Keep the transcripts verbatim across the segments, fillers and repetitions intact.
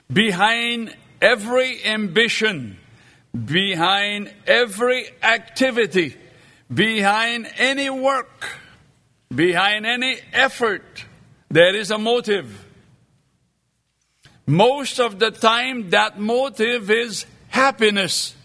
behind every ambition, behind every activity, behind any work, behind any effort, there is a motive. Most of the time, that motive is happiness.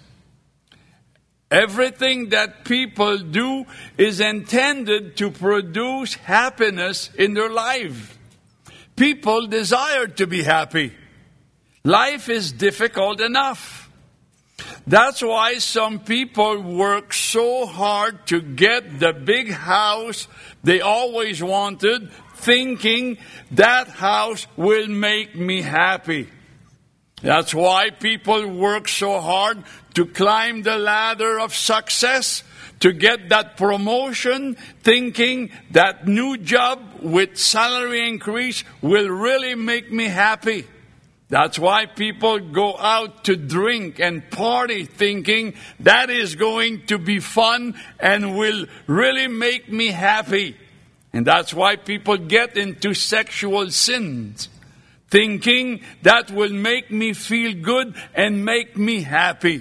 Everything that people do is intended to produce happiness in their life. People desire to be happy. Life is difficult enough. That's why some people work so hard to get the big house they always wanted, thinking that house will make me happy. That's why people work so hard to climb the ladder of success, to get that promotion, thinking that new job with salary increase will really make me happy. That's why people go out to drink and party, thinking that is going to be fun and will really make me happy. And that's why people get into sexual sins, thinking that will make me feel good and make me happy.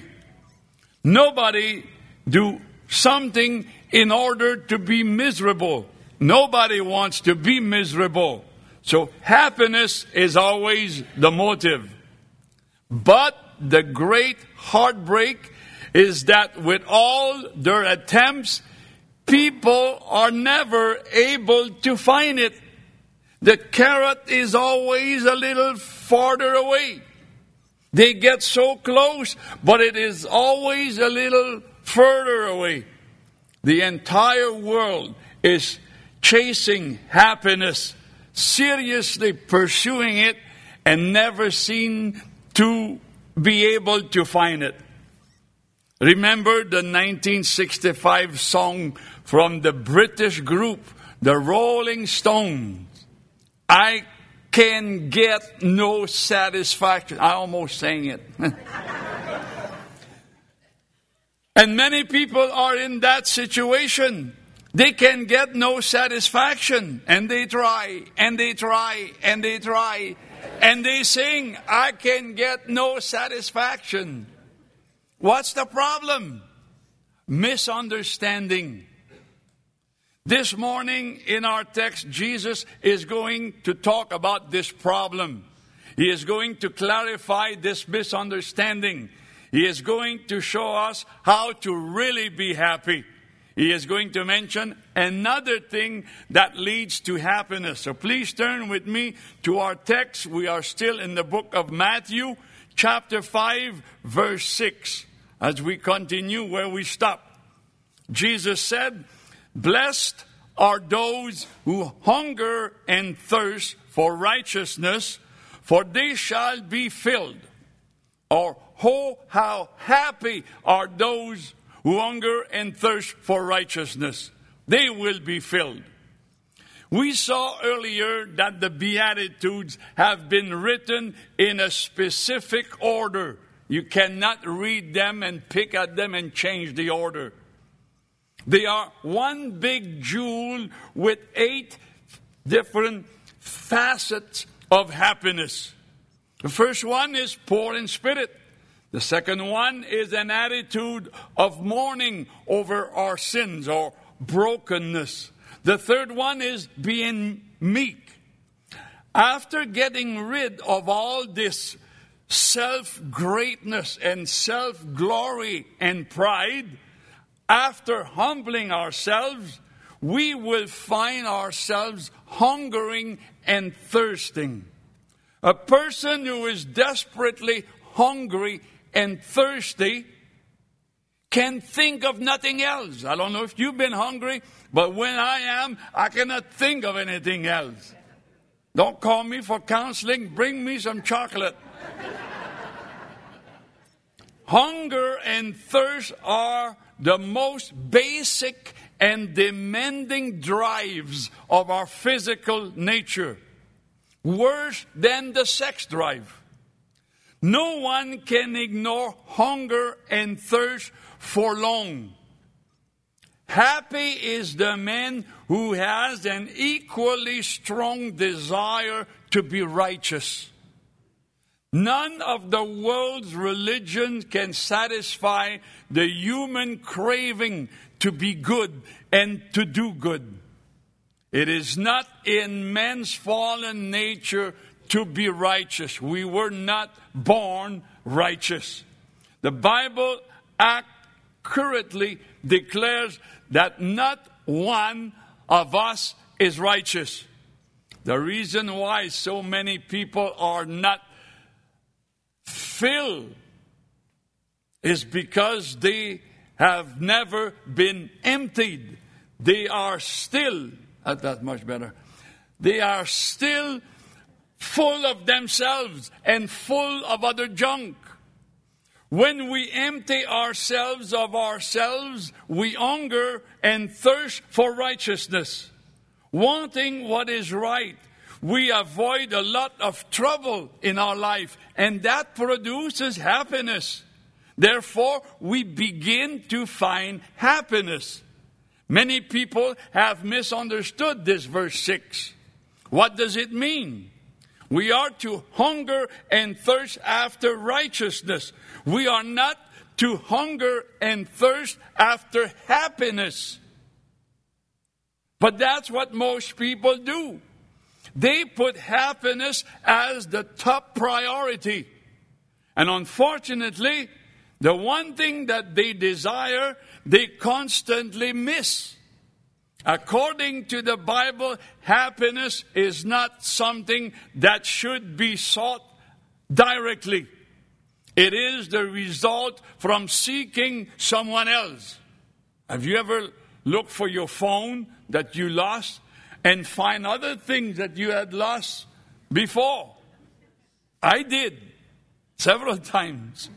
Nobody do something in order to be miserable. Nobody wants to be miserable. So happiness is always the motive. But the great heartbreak is that with all their attempts, people are never able to find it. The carrot is always a little farther away. They get so close, but it is always a little further away. The entire world is chasing happiness, seriously pursuing it, and never seem to be able to find it. Remember the nineteen sixty-five song from the British group, the Rolling Stones? I can get no satisfaction. I almost sang it. And many people are in that situation. They can get no satisfaction. And they try, and they try, and they try. And they sing, I can get no satisfaction. What's the problem? Misunderstanding. This morning in our text, Jesus is going to talk about this problem. He is going to clarify this misunderstanding. He is going to show us how to really be happy. He is going to mention another thing that leads to happiness. So please turn with me to our text. We are still in the book of Matthew, chapter five, verse six. As we continue where we stop. Jesus said, blessed are those who hunger and thirst for righteousness, for they shall be filled. Or, oh, how happy are those who hunger and thirst for righteousness. They will be filled. We saw earlier that the Beatitudes have been written in a specific order. You cannot read them and pick at them and change the order. They are one big jewel with eight different facets of happiness. The first one is poor in spirit. The second one is an attitude of mourning over our sins or brokenness. The third one is being meek. After getting rid of all this self-greatness and self-glory and pride, after humbling ourselves, we will find ourselves hungering and thirsting. A person who is desperately hungry and thirsty can think of nothing else. I don't know if you've been hungry, but when I am, I cannot think of anything else. Don't call me for counseling. Bring me some chocolate. Hunger and thirst are the most basic and demanding drives of our physical nature. Worse than the sex drive. No one can ignore hunger and thirst for long. Happy is the man who has an equally strong desire to be righteous. None of the world's religions can satisfy the human craving to be good and to do good. It is not in man's fallen nature to be righteous. We were not born righteous. The Bible accurately declares that not one of us is righteous. The reason why so many people are not filled is because they have never been emptied. They are still, that's that much better, they are still full of themselves and full of other junk. When we empty ourselves of ourselves, we hunger and thirst for righteousness. Wanting what is right, we avoid a lot of trouble in our life, and that produces happiness. Therefore, we begin to find happiness. Many people have misunderstood this verse six. What does it mean? We are to hunger and thirst after righteousness. We are not to hunger and thirst after happiness. But that's what most people do. They put happiness as the top priority. And unfortunately, the one thing that they desire, they constantly miss. According to the Bible, happiness is not something that should be sought directly. It is the result from seeking someone else. Have you ever looked for your phone that you lost and find other things that you had lost before? I did several times.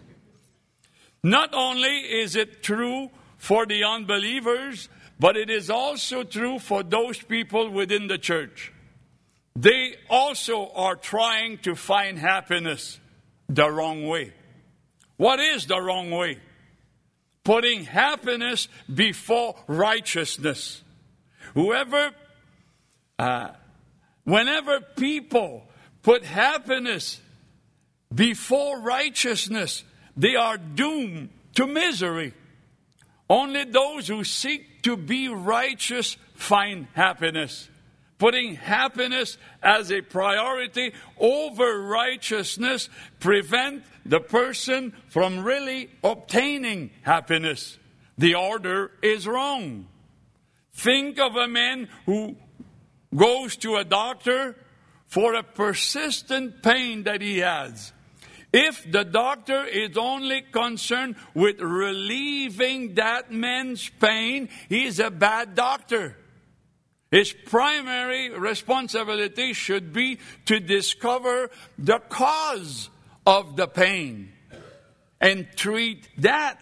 Not only is it true for the unbelievers, but it is also true for those people within the church. They also are trying to find happiness the wrong way. What is the wrong way? Putting happiness before righteousness. Whoever, uh, whenever people put happiness before righteousness, they are doomed to misery. Only those who seek to be righteous find happiness. Putting happiness as a priority over righteousness prevents the person from really obtaining happiness. The order is wrong. Think of a man who goes to a doctor for a persistent pain that he has. If the doctor is only concerned with relieving that man's pain, he's a bad doctor. His primary responsibility should be to discover the cause of the pain and treat that.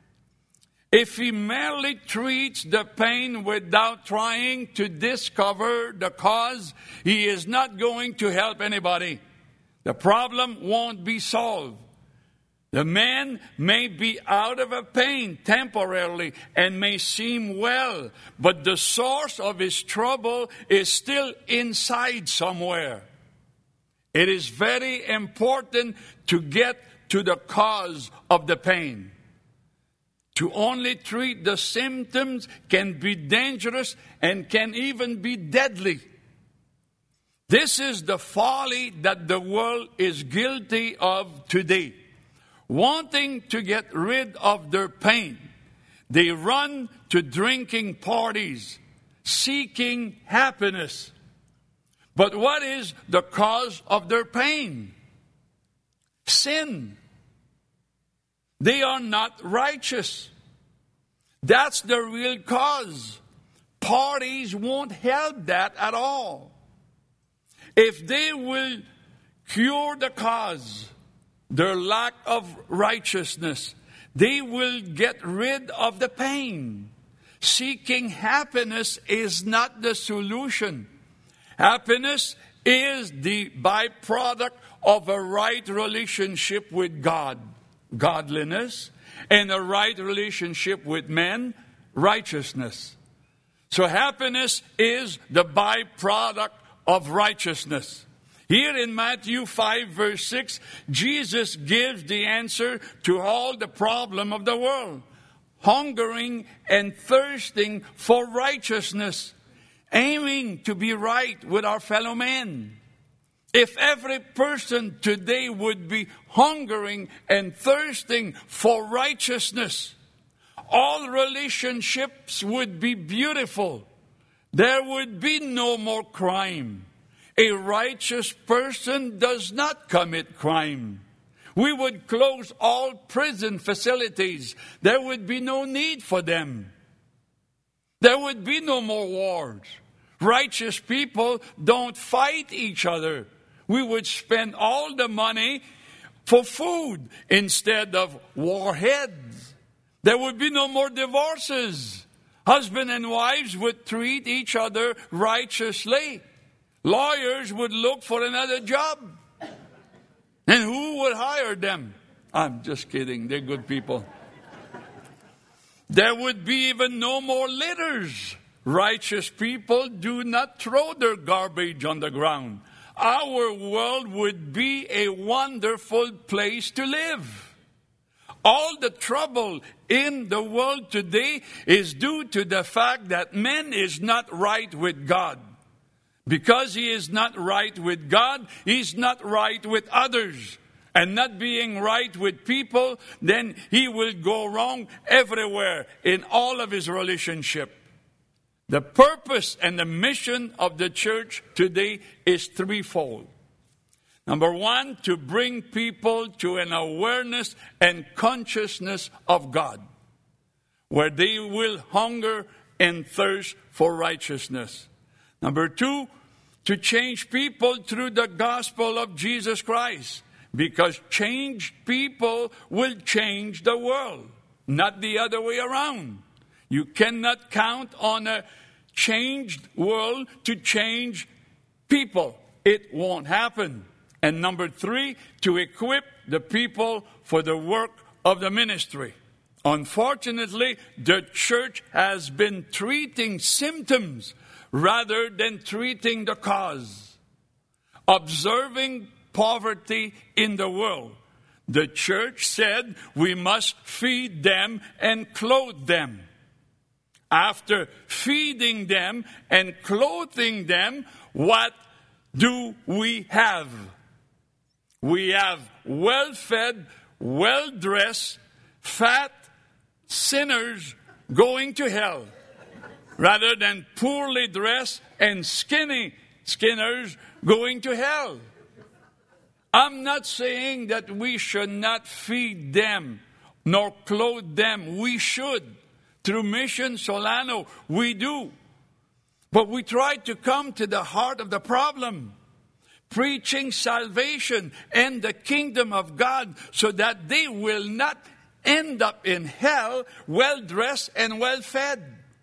If he merely treats the pain without trying to discover the cause, he is not going to help anybody. The problem won't be solved. The man may be out of a pain temporarily and may seem well, but the source of his trouble is still inside somewhere. It is very important to get to the cause of the pain. To only treat the symptoms can be dangerous and can even be deadly. This is the folly that the world is guilty of today. Wanting to get rid of their pain, they run to drinking parties, seeking happiness. But what is the cause of their pain? Sin. They are not righteous. That's the real cause. Parties won't help that at all. If they will cure the cause, their lack of righteousness, they will get rid of the pain. Seeking happiness is not the solution. Happiness is the byproduct of a right relationship with God, godliness, and a right relationship with men, righteousness. So happiness is the byproduct of righteousness. Here in Matthew five, verse six, Jesus gives the answer to all the problem of the world. Hungering and thirsting for righteousness, aiming to be right with our fellow men. If every person today would be hungering and thirsting for righteousness, all relationships would be beautiful. There would be no more crime. A righteous person does not commit crime. We would close all prison facilities. There would be no need for them. There would be no more wars. Righteous people don't fight each other. We would spend all the money for food instead of warheads. There would be no more divorces. Husband and wives would treat each other righteously. Lawyers would look for another job. And who would hire them? I'm just kidding. They're good people. There would be even no more litters. Righteous people do not throw their garbage on the ground. Our world would be a wonderful place to live. All the trouble in the world today is due to the fact that man is not right with God. Because he is not right with God, he's not right with others. And not being right with people, then he will go wrong everywhere in all of his relationship. The purpose and the mission of the church today is threefold. Number one, to bring people to an awareness and consciousness of God, where they will hunger and thirst for righteousness. Number two, to change people through the gospel of Jesus Christ, because changed people will change the world, not the other way around. You cannot count on a changed world to change people. It won't happen. And number three, to equip the people for the work of the ministry. Unfortunately, the church has been treating symptoms rather than treating the cause. Observing poverty in the world, the church said we must feed them and clothe them. After feeding them and clothing them, what do we have? We have well-fed, well-dressed, fat sinners going to hell, rather than poorly dressed and skinny sinners going to hell. I'm not saying that we should not feed them nor clothe them. We should. Through Mission Solano, we do. But we try to come to the heart of the problem, preaching salvation and the kingdom of God so that they will not end up in hell well-dressed and well-fed.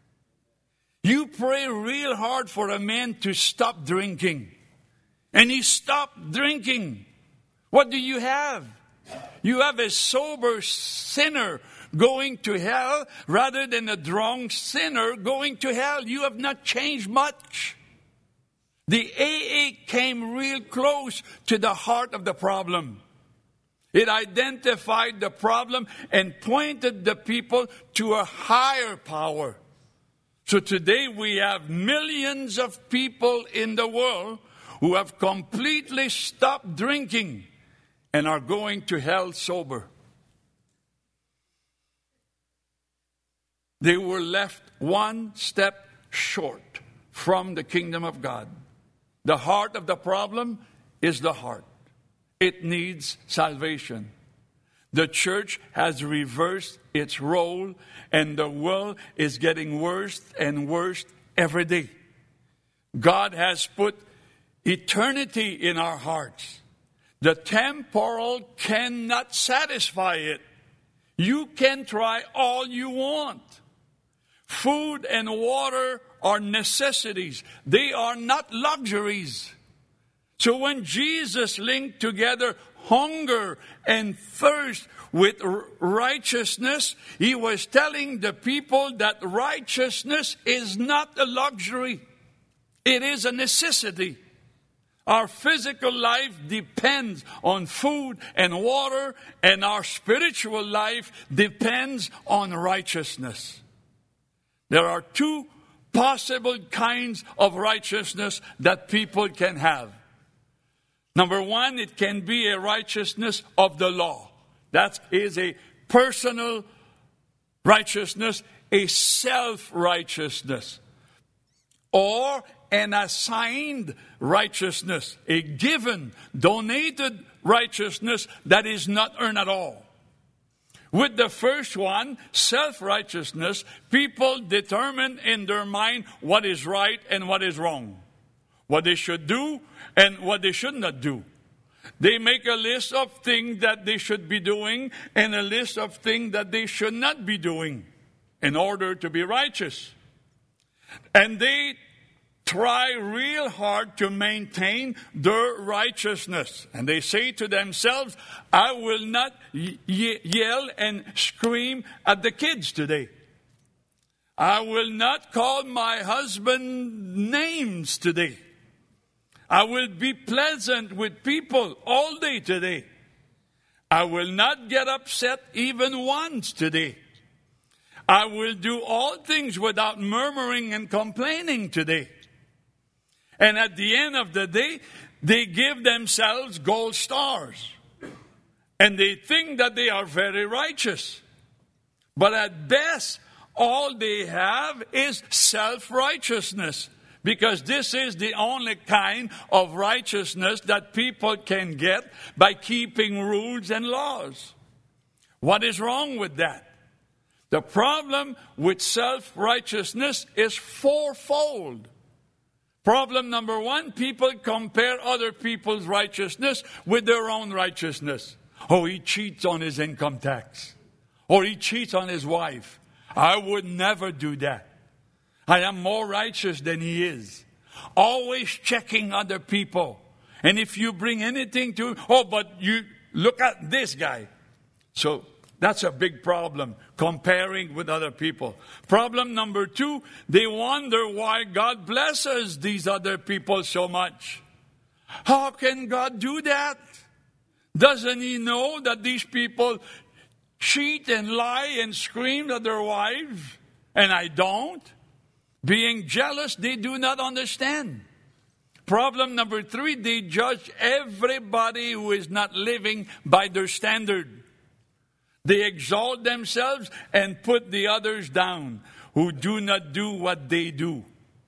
You pray real hard for a man to stop drinking, and he stopped drinking. What do you have? You have a sober sinner going to hell rather than a drunk sinner going to hell. You have not changed much. The A A came real close to the heart of the problem. It identified the problem and pointed the people to a higher power. So today we have millions of people in the world who have completely stopped drinking and are going to hell sober. They were left one step short from the kingdom of God. The heart of the problem is the heart. It needs salvation. The church has reversed its role, and the world is getting worse and worse every day. God has put eternity in our hearts. The temporal cannot satisfy it. You can try all you want. Food and water are necessities. They are not luxuries. So when Jesus linked together hunger and thirst with righteousness, he was telling the people that righteousness is not a luxury. It is a necessity. Our physical life depends on food and water, and our spiritual life depends on righteousness. There are two possible kinds of righteousness that people can have. Number one, it can be a righteousness of the law. That is a personal righteousness, a self-righteousness. Or an assigned righteousness, a given, donated righteousness that is not earned at all. With the first one, self-righteousness, people determine in their mind what is right and what is wrong, what they should do and what they should not do. They make a list of things that they should be doing and a list of things that they should not be doing in order to be righteous. And they try real hard to maintain their righteousness. And they say to themselves, I will not y- yell and scream at the kids today. I will not call my husband names today. I will be pleasant with people all day today. I will not get upset even once today. I will do all things without murmuring and complaining today. And at the end of the day, they give themselves gold stars. And they think that they are very righteous. But at best, all they have is self-righteousness. Because this is the only kind of righteousness that people can get by keeping rules and laws. What is wrong with that? The problem with self-righteousness is fourfold. Problem number one, people compare other people's righteousness with their own righteousness. Oh, he cheats on his income tax. Or he cheats on his wife. I would never do that. I am more righteous than he is. Always checking other people. And if you bring anything to, oh, but you look at this guy. So that's a big problem, comparing with other people. Problem number two, they wonder why God blesses these other people so much. How can God do that? Doesn't he know that these people cheat and lie and scream at their wives? And I don't. Being jealous, they do not understand. Problem number three, they judge everybody who is not living by their standard. They exalt themselves and put the others down who do not do what they do.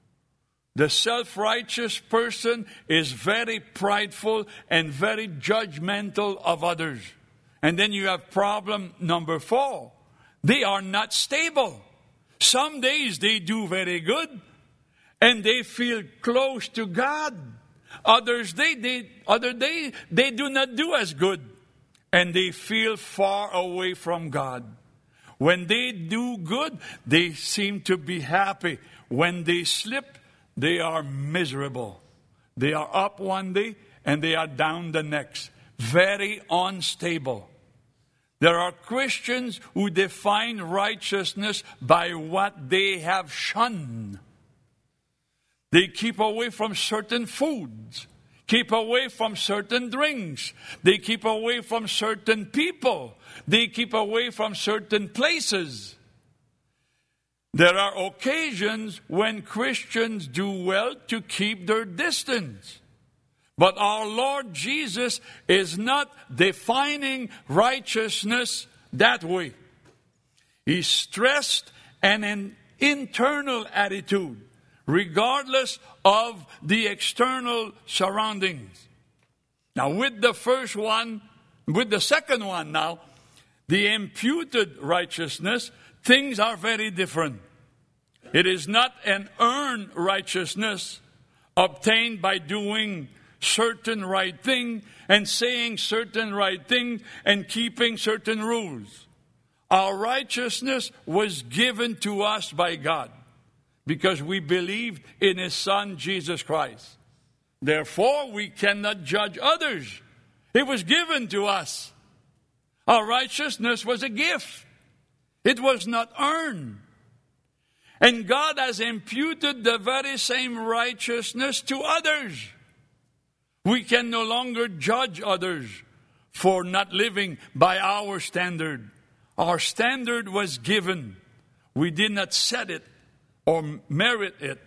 The self-righteous person is very prideful and very judgmental of others. And then you have problem number four. They are not stable. Some days they do very good and they feel close to God. Others they, they other day they do not do as good. And they feel far away from God. When they do good, they seem to be happy. When they slip, they are miserable. They are up one day and they are down the next. Very unstable. There are Christians who define righteousness by what they have shunned. They keep away from certain foods. Keep away from certain drinks. They keep away from certain people. They keep away from certain places. There are occasions when Christians do well to keep their distance. But our Lord Jesus is not defining righteousness that way. He stressed an internal attitude, regardless of the external surroundings. Now, with the first one, with the second one now, the imputed righteousness, things are very different. It is not an earned righteousness obtained by doing certain right thing and saying certain right thing and keeping certain rules. Our righteousness was given to us by God, because we believed in His Son, Jesus Christ. Therefore, we cannot judge others. It was given to us. Our righteousness was a gift. It was not earned. And God has imputed the very same righteousness to others. We can no longer judge others for not living by our standard. Our standard was given. We did not set it or merit it.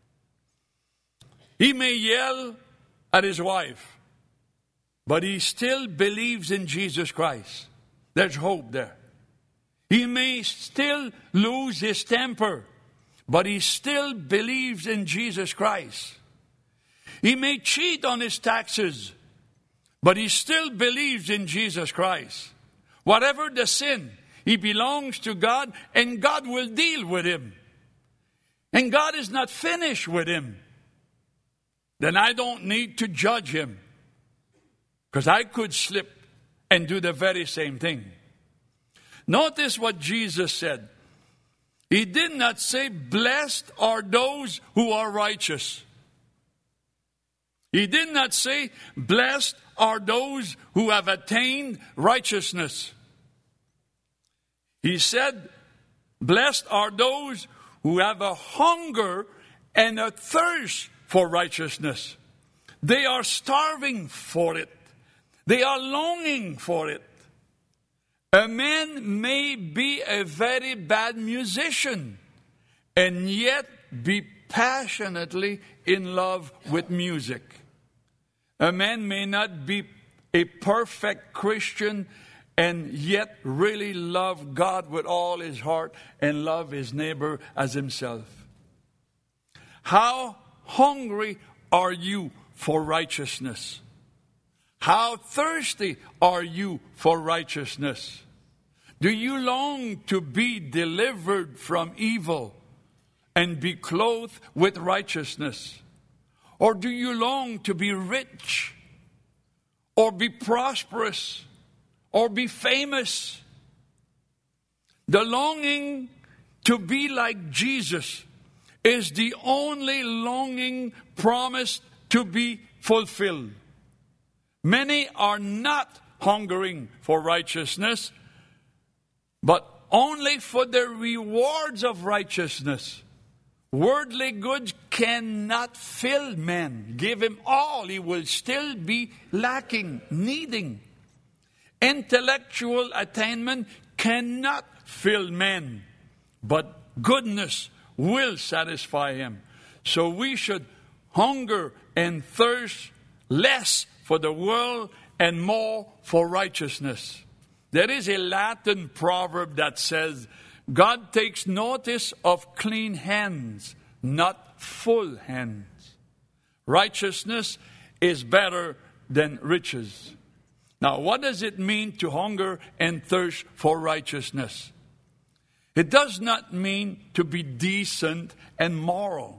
He may yell at his wife, but he still believes in Jesus Christ. There's hope there. He may still lose his temper, but he still believes in Jesus Christ. He may cheat on his taxes, but he still believes in Jesus Christ. Whatever the sin, he belongs to God, and God will deal with him. And God is not finished with him. Then I don't need to judge him, because I could slip and do the very same thing. Notice what Jesus said. He did not say, blessed are those who are righteous. He did not say, blessed are those who have attained righteousness. He said, blessed are those who have a hunger and a thirst for righteousness. They are starving for it. They are longing for it. A man may be a very bad musician and yet be passionately in love with music. A man may not be a perfect Christian and yet really love God with all his heart and love his neighbor as himself. How hungry are you for righteousness? How thirsty are you for righteousness? Do you long to be delivered from evil and be clothed with righteousness? Or do you long to be rich, or be prosperous, or be famous? The longing to be like Jesus is the only longing promised to be fulfilled. Many are not hungering for righteousness, but only for the rewards of righteousness. Worldly goods cannot fill man. Give him all, he will still be lacking, needing. Intellectual attainment cannot fill man, but goodness will satisfy him. So we should hunger and thirst less for the world and more for righteousness. There is a Latin proverb that says, God takes notice of clean hands, not full hands. Righteousness is better than riches. Now, what does it mean to hunger and thirst for righteousness? It does not mean to be decent and moral.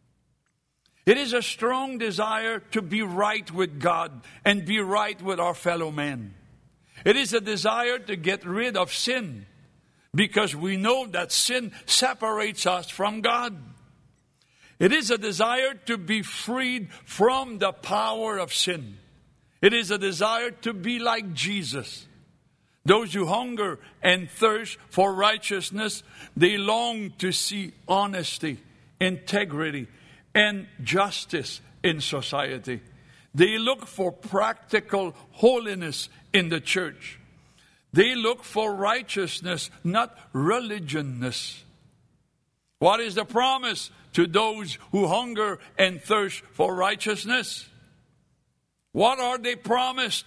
It is a strong desire to be right with God and be right with our fellow men. It is a desire to get rid of sin, because we know that sin separates us from God. It is a desire to be freed from the power of sin. It is a desire to be like Jesus. Those who hunger and thirst for righteousness, they long to see honesty, integrity, and justice in society. They look for practical holiness in the church. They look for righteousness, not religionness. What is the promise to those who hunger and thirst for righteousness? What are they promised?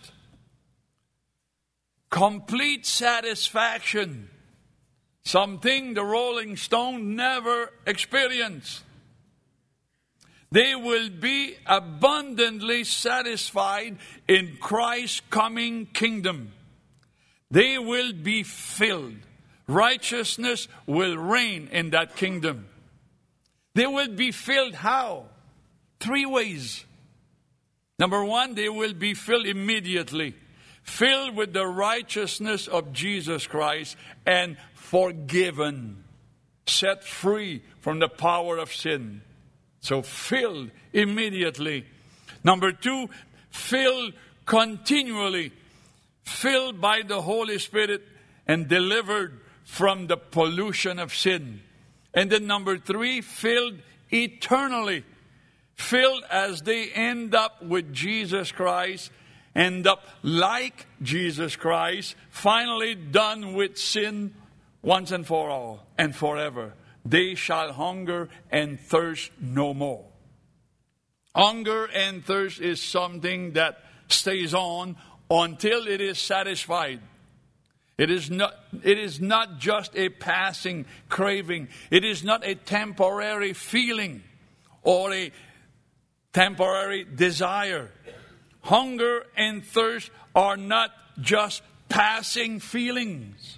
Complete satisfaction. Something the Rolling Stone never experienced. They will be abundantly satisfied in Christ's coming kingdom. They will be filled. Righteousness will reign in that kingdom. They will be filled how? Three ways. Number one, they will be filled immediately. Filled with the righteousness of Jesus Christ and forgiven. Set free from the power of sin. So filled immediately. Number two, filled continually. Filled by the Holy Spirit and delivered from the pollution of sin. And then number three, filled eternally. filled as they end up with Jesus Christ, end up like Jesus Christ, finally done with sin once and for all and forever. They shall hunger and thirst no more. Hunger and thirst is something that stays on until it is satisfied. It is not, it is not just a passing craving. It is not a temporary feeling or a temporary desire. Hunger and thirst are not just passing feelings.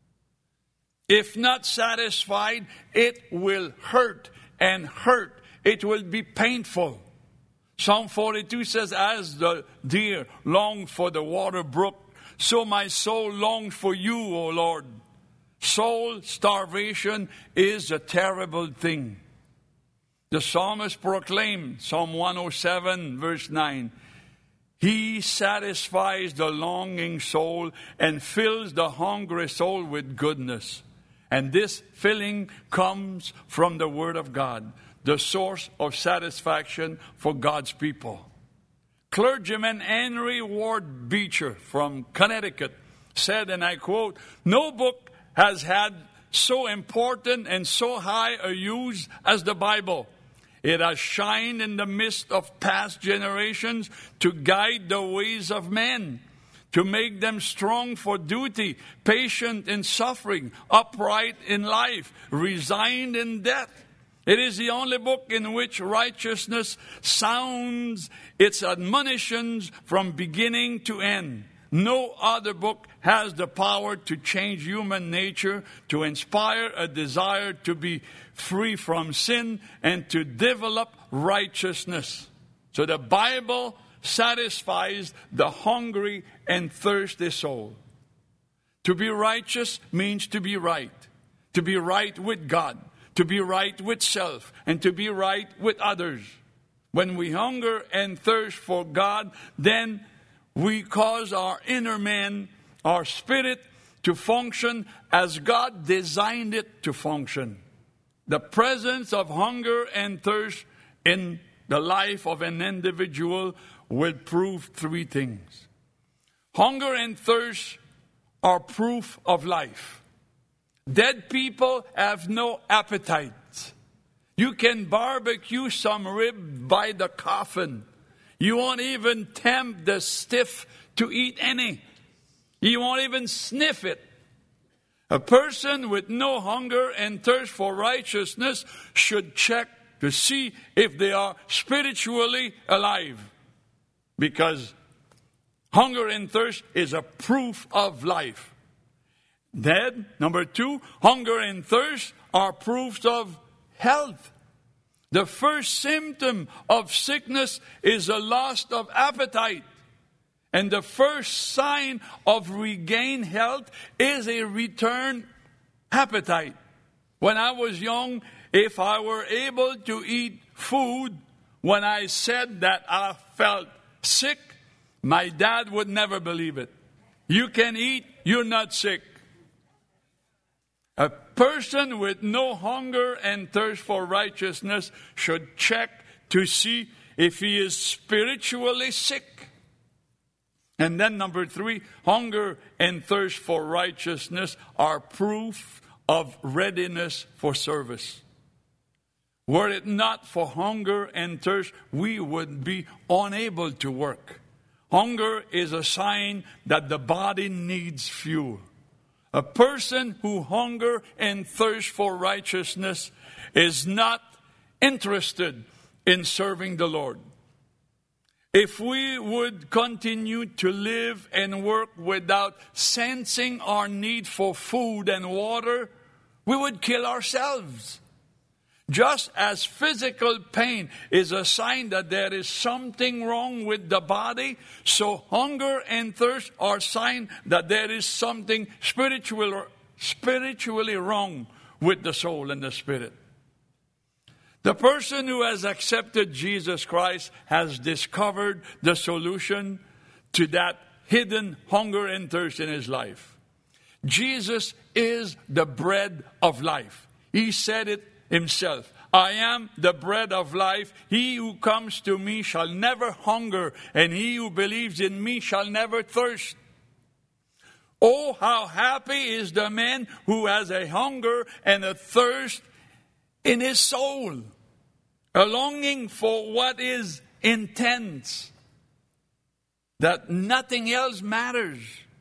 If not satisfied, it will hurt and hurt. It will be painful. Psalm forty-two says, as the deer longed for the water brook, so my soul longed for you, O Lord. Soul starvation is a terrible thing. The psalmist proclaimed, Psalm one oh seven, verse nine, He satisfies the longing soul and fills the hungry soul with goodness. And this filling comes from the Word of God, the source of satisfaction for God's people. Clergyman Henry Ward Beecher from Connecticut said, and I quote, "No book has had so important and so high a use as the Bible. It has shined in the midst of past generations to guide the ways of men, to make them strong for duty, patient in suffering, upright in life, resigned in death. It is the only book in which righteousness sounds its admonitions from beginning to end. No other book has the power to change human nature, to inspire a desire to be free from sin, and to develop righteousness." So the Bible satisfies the hungry and thirsty soul. To be righteous means to be right. To be right with God. To be right with self. And to be right with others. When we hunger and thirst for God, then we cause our inner man, our spirit, to function as God designed it to function. The presence of hunger and thirst in the life of an individual will prove three things. Hunger and thirst are proof of life. Dead people have no appetite. You can barbecue some rib by the coffin. You won't even tempt the stiff to eat any. You won't even sniff it. A person with no hunger and thirst for righteousness should check to see if they are spiritually alive. Because hunger and thirst is a proof of life. Then, number two, hunger and thirst are proofs of health. The first symptom of sickness is a loss of appetite. And the first sign of regained health is a returned appetite. When I was young, if I were able to eat food when I said that I felt sick, my dad would never believe it. You can eat, you're not sick. A person with no hunger and thirst for righteousness should check to see if he is spiritually sick. And then number three, hunger and thirst for righteousness are proof of readiness for service. Were it not for hunger and thirst, we would be unable to work. Hunger is a sign that the body needs fuel. A person who hunger and thirst for righteousness is not interested in serving the Lord. If we would continue to live and work without sensing our need for food and water, we would kill ourselves. Just as physical pain is a sign that there is something wrong with the body, so hunger and thirst are a sign that there is something spiritual, spiritually wrong with the soul and the spirit. The person who has accepted Jesus Christ has discovered the solution to that hidden hunger and thirst in his life. Jesus is the bread of life. He said it himself. I am the bread of life. He who comes to me shall never hunger, and he who believes in me shall never thirst. Oh, how happy is the man who has a hunger and a thirst in his soul, a longing for what is intense, that nothing else matters.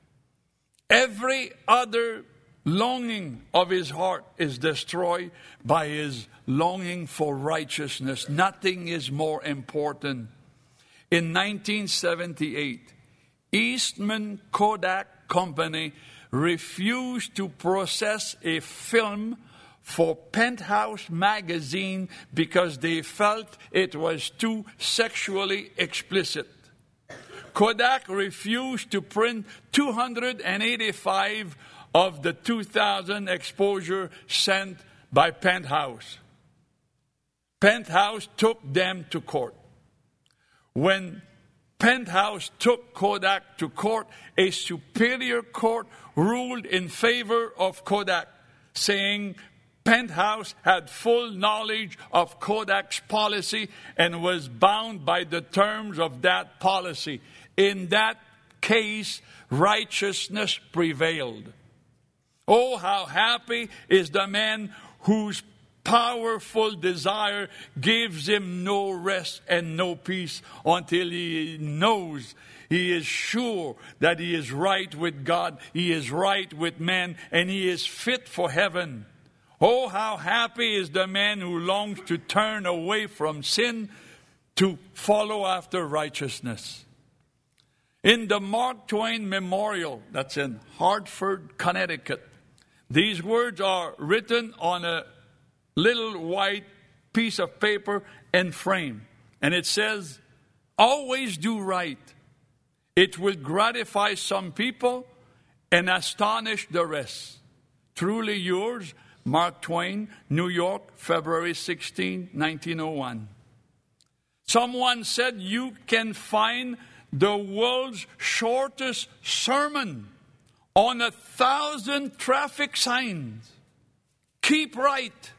Every other longing of his heart is destroyed by his longing for righteousness. Nothing is more important. In nineteen seventy-eight, Eastman Kodak Company refused to process a film for Penthouse magazine because they felt it was too sexually explicit. Kodak refused to print two hundred eighty-five of the two thousand exposure sent by Penthouse. Penthouse took them to court. When Penthouse took Kodak to court, a superior court ruled in favor of Kodak, saying Penthouse had full knowledge of Kodak's policy and was bound by the terms of that policy. In that case, righteousness prevailed. Oh, how happy is the man whose powerful desire gives him no rest and no peace until he knows, he is sure that he is right with God, he is right with man, and he is fit for heaven. Oh, how happy is the man who longs to turn away from sin to follow after righteousness. In the Mark Twain Memorial, that's in Hartford, Connecticut, these words are written on a little white piece of paper and frame. And it says, always do right. It will gratify some people and astonish the rest. Truly yours, Mark Twain, New York, February sixteenth, nineteen oh one. Someone said you can find the world's shortest sermon on a thousand traffic signs. Keep right.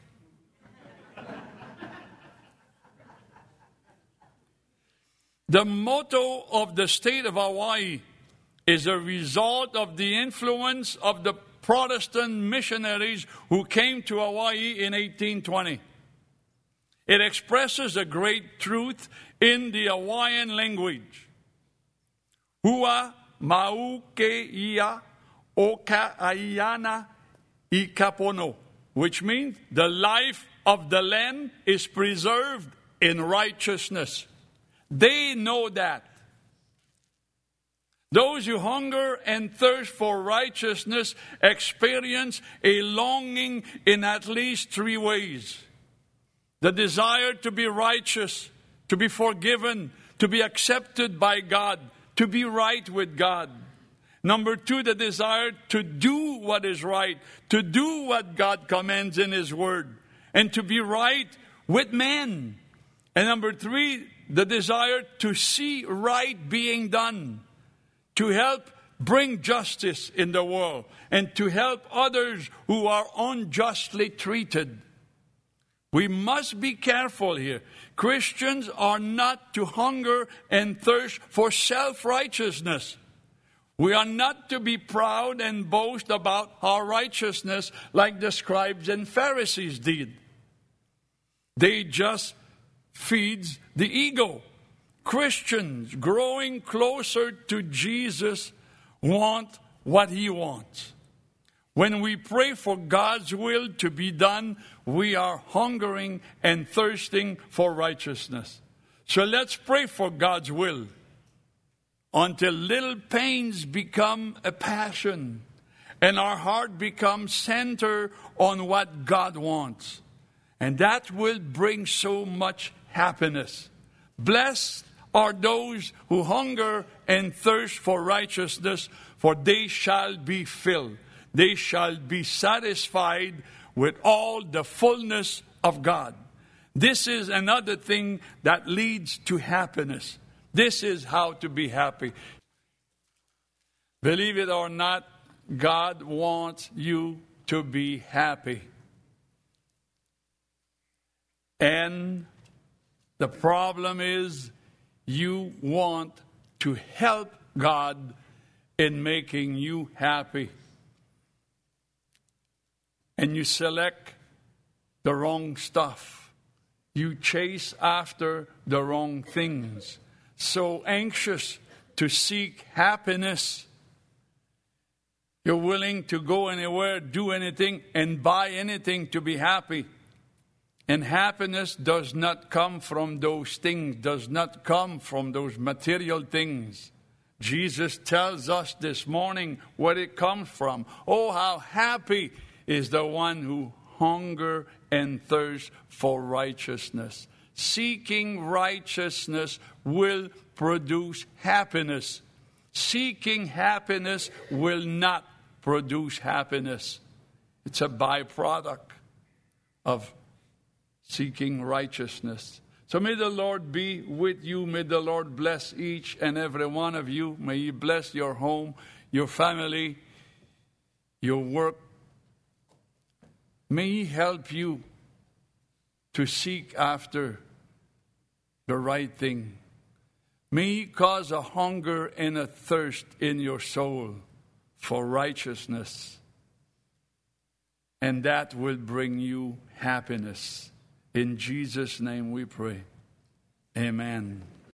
The motto of the state of Hawaii is a result of the influence of the Protestant missionaries who came to Hawaii in eighteen twenty. It expresses a great truth in the Hawaiian language. Hua mau ke ia o ka aiana I kapono, which means the life of the land is preserved in righteousness. They know that. Those who hunger and thirst for righteousness experience a longing in at least three ways. The desire to be righteous, to be forgiven, to be accepted by God, to be right with God. Number two, the desire to do what is right, to do what God commands in His Word, and to be right with men. And number three, the desire to see right being done, to help bring justice in the world, and to help others who are unjustly treated. We must be careful here. Christians are not to hunger and thirst for self-righteousness. We are not to be proud and boast about our righteousness like the scribes and Pharisees did. They just feeds the ego. Christians growing closer to Jesus want what He wants. When we pray for God's will to be done, we are hungering and thirsting for righteousness. So let's pray for God's will until little pains become a passion and our heart becomes centered on what God wants. And that will bring so much happiness. Blessed are those who hunger and thirst for righteousness, for they shall be filled. They shall be satisfied with all the fullness of God. This is another thing that leads to happiness. This is how to be happy. Believe it or not, God wants you to be happy. And the problem is you want to help God in making you happy. And you select the wrong stuff. You chase after the wrong things. So anxious to seek happiness. You're willing to go anywhere, do anything, and buy anything to be happy. And happiness does not come from those things, does not come from those material things. Jesus tells us this morning where it comes from. Oh, how happy is the one who hunger and thirst for righteousness. Seeking righteousness will produce happiness. Seeking happiness will not produce happiness. It's a byproduct of seeking righteousness. So may the Lord be with you. May the Lord bless each and every one of you. May He bless your home, your family, your work. May He help you to seek after the right thing. May He cause a hunger and a thirst in your soul for righteousness. And that will bring you happiness. In Jesus' name we pray. Amen.